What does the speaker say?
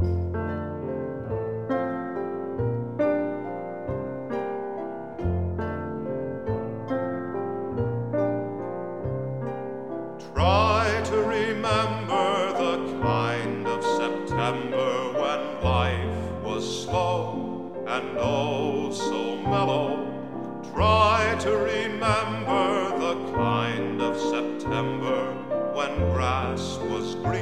Try to remember the kind of September when life was slow and oh so mellow. Try to remember the kind of September when grass was green